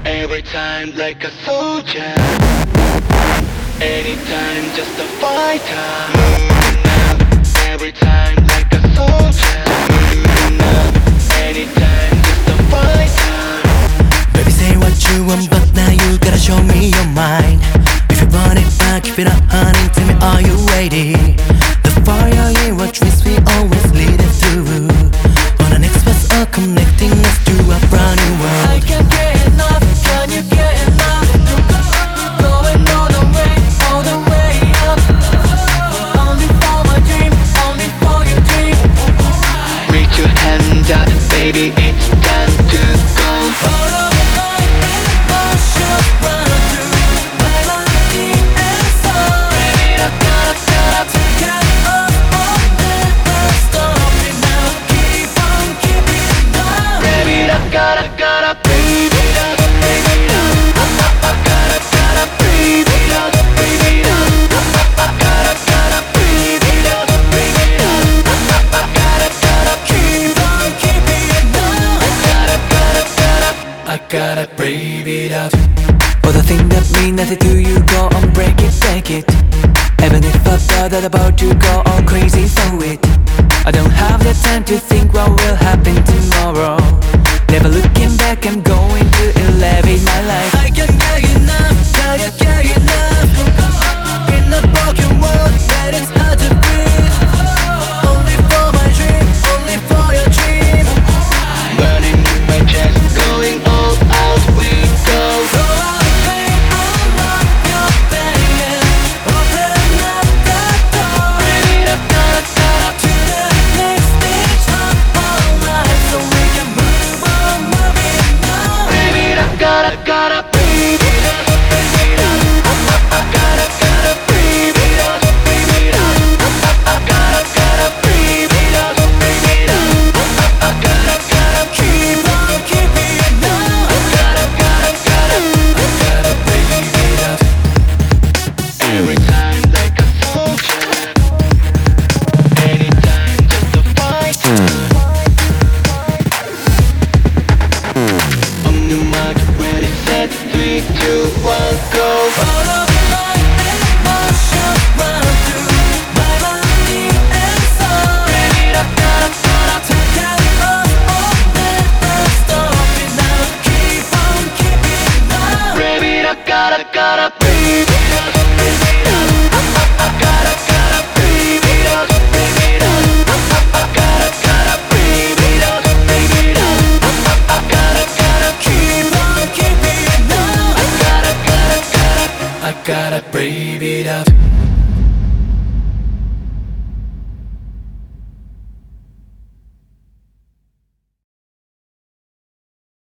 Every time like a soldier, anytime just a fighter. Moving up, every time like a soldier. Moving up, anytime just a fighter. Baby, say what you want, but now you gotta show me your mind. If you want it back, keep it up, honey, tell me, are you ready? The fire in what dreams we always lead it through. On an express, connecting us to a brand new world. I can't get enough, can you get enough? Going all the way up. Only for my dream, only for your dream. Reach your hand up, baby, it's time to go. All of my emotions run through my body and soul. Baby, I gotta Take care of all never stopping now. Keep on keeping on. baby, I gotta breathe it up, breathe it up. I gotta breathe it up, breathe it up. I gotta breathe it up, breathe it up. I gotta Keep on keeping on. I gotta breathe it up. All the things that mean nothing to you, go on, break it, take it. Even if I thought that about you, go on crazy for it. I don't have the time to think what will happen tomorrow. Never looking back, I'm going to elevate my life. I can't get enough, can't get enough. In a broken world that is hard to breathe. Only for my dream, only for your dream. Burning in my chest, going all out we go. So I'll pay all of your pain. Open up the door. Baby, I gotta To the next stage of our lives, so we can move on, moving on. baby, I gotta breathe it up, breathe it up. I gotta breathe it up, breathe it up. I gotta breathe it up, breathe it up. I gotta Keep on keeping on. gotta breathe it up. Every time like a soldier, anytime just a fighter. On the mark, ready, set, 3, 2, 1, go. All of my emotions run through my body and soul. Baby, I gotta Take care of all never stopping now. Keep on keeping on. baby, I gotta breathe it up, breathe it up. I gotta breathe it up, breathe it up. I gotta breathe it up, breathe it up. I gotta Keep on keeping on. I gotta breathe it up.